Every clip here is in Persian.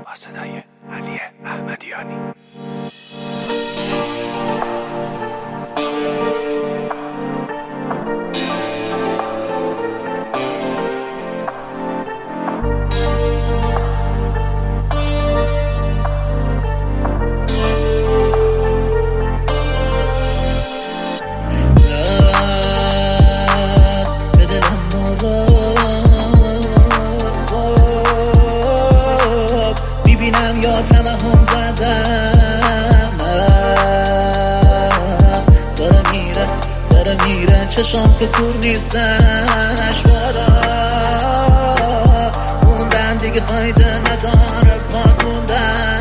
با صدای علی احمدیانی. یا تمهم زدم داره میره چشام که کور نیستن اشوارا موندن دیگه فایده نداره پاک موندن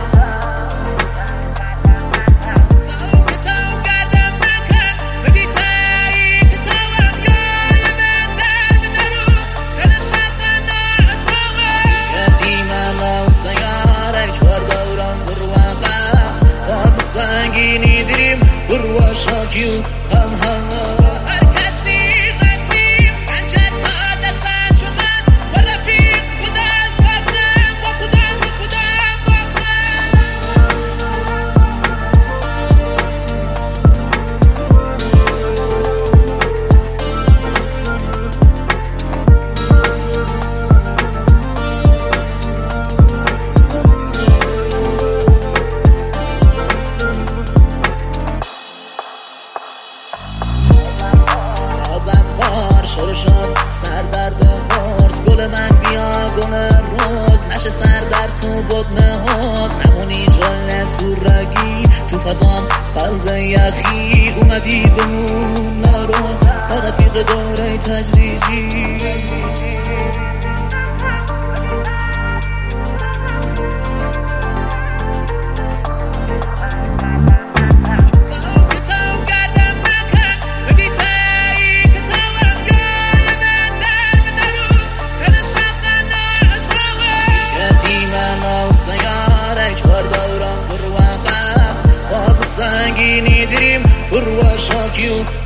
سنگینی دیریم برو شاکیو هم هر کسی رسیم خنجر تا دستن شدن و رفیق خودم ساختم با خودم شروع شد سردرد قرص گل من بیا گل روز نشه سردرد تو بدن حوز نمونی ژله تو رگی تو فضام قلب یخی اومدی بمون نارو با رفیق دوره تجریجی سنگینی دیریم برو شاکیو